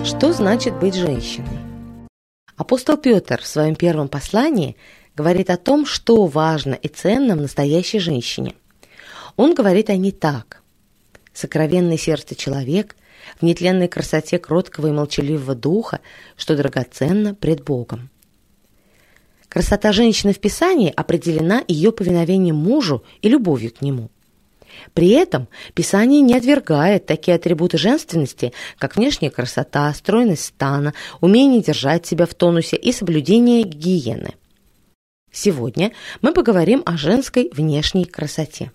Что значит быть женщиной? Апостол Петр в своем первом послании говорит о том, что важно и ценно в настоящей женщине. Он говорит о ней так: «Сокровенное сердце человек, в нетленной красоте кроткого и молчаливого духа, что драгоценно пред Богом». Красота женщины в Писании определена ее повиновением мужу и любовью к нему. При этом Писание не отвергает такие атрибуты женственности, как внешняя красота, стройность стана, умение держать себя в тонусе и соблюдение гигиены. Сегодня мы поговорим о женской внешней красоте.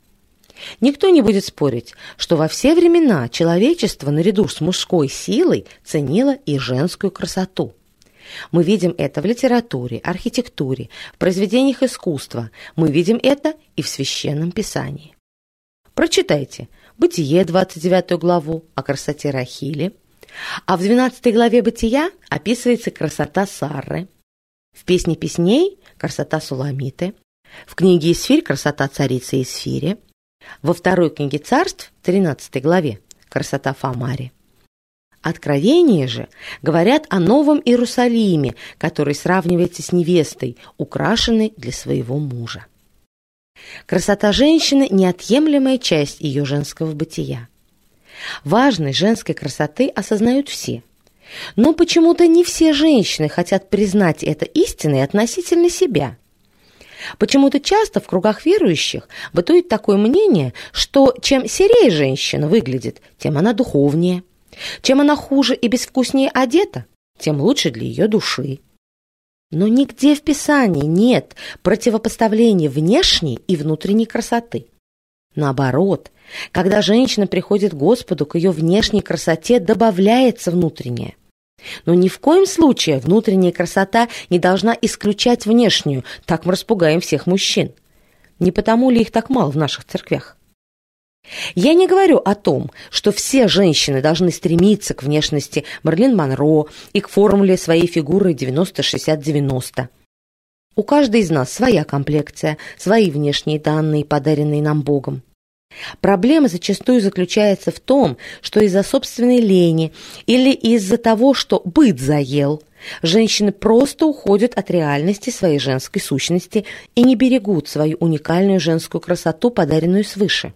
Никто не будет спорить, что во все времена человечество наряду с мужской силой ценило и женскую красоту. Мы видим это в литературе, архитектуре, в произведениях искусства, мы видим это и в Священном Писании. Прочитайте Бытие, 29 главу, о красоте Рахили, а в 12 главе Бытия описывается красота Сарры, в Песне песней – красота Суламиты, в книге Исфирь – красота царицы Исфири, во второй книге Царств, 13 главе – красота Фамари. Откровения же говорят о Новом Иерусалиме, который сравнивается с невестой, украшенной для своего мужа. Красота женщины – неотъемлемая часть ее женского бытия. Важность женской красоты осознают все. Но почему-то не все женщины хотят признать это истиной относительно себя. Почему-то часто в кругах верующих бытует такое мнение, что чем серее женщина выглядит, тем она духовнее. Чем она хуже и безвкуснее одета, тем лучше для ее души. Но нигде в Писании нет противопоставления внешней и внутренней красоты. Наоборот, когда женщина приходит к Господу, к ее внешней красоте добавляется внутренняя. Но ни в коем случае внутренняя красота не должна исключать внешнюю, так мы распугаем всех мужчин. Не потому ли их так мало в наших церквях? Я не говорю о том, что все женщины должны стремиться к внешности Мэрилин Монро и к формуле своей фигуры 90-60-90. У каждой из нас своя комплекция, свои внешние данные, подаренные нам Богом. Проблема зачастую заключается в том, что из-за собственной лени или из-за того, что быт заел, женщины просто уходят от реальности своей женской сущности и не берегут свою уникальную женскую красоту, подаренную свыше.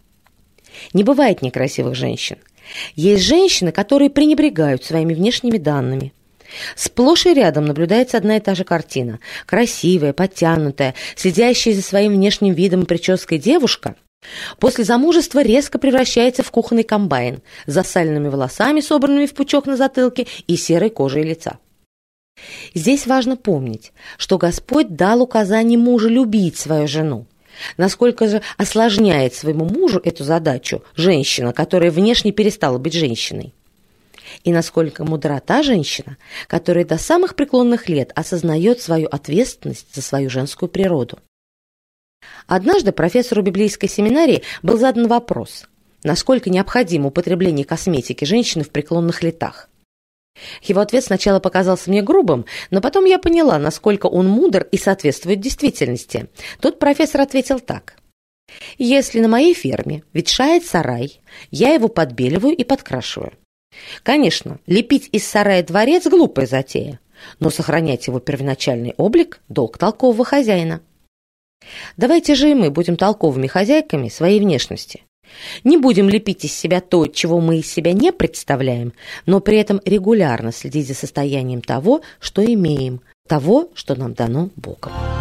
Не бывает некрасивых женщин. Есть женщины, которые пренебрегают своими внешними данными. Сплошь и рядом наблюдается одна и та же картина. Красивая, подтянутая, следящая за своим внешним видом и прической девушка после замужества резко превращается в кухонный комбайн с засаленными волосами, собранными в пучок на затылке, и серой кожей лица. Здесь важно помнить, что Господь дал указание мужу любить свою жену. Насколько же осложняет своему мужу эту задачу женщина, которая внешне перестала быть женщиной. И насколько мудра та женщина, которая до самых преклонных лет осознает свою ответственность за свою женскую природу. Однажды профессору библейской семинарии был задан вопрос, насколько необходимо употребление косметики женщины в преклонных летах. Его ответ сначала показался мне грубым, но потом я поняла, насколько он мудр и соответствует действительности. Тот профессор ответил так: «Если на моей ферме ветшает сарай, я его подбеливаю и подкрашиваю. Конечно, лепить из сарая дворец – глупая затея, но сохранять его первоначальный облик – долг толкового хозяина». Давайте же и мы будем толковыми хозяйками своей внешности. Не будем лепить из себя то, чего мы из себя не представляем, но при этом регулярно следить за состоянием того, что имеем, того, что нам дано Богом.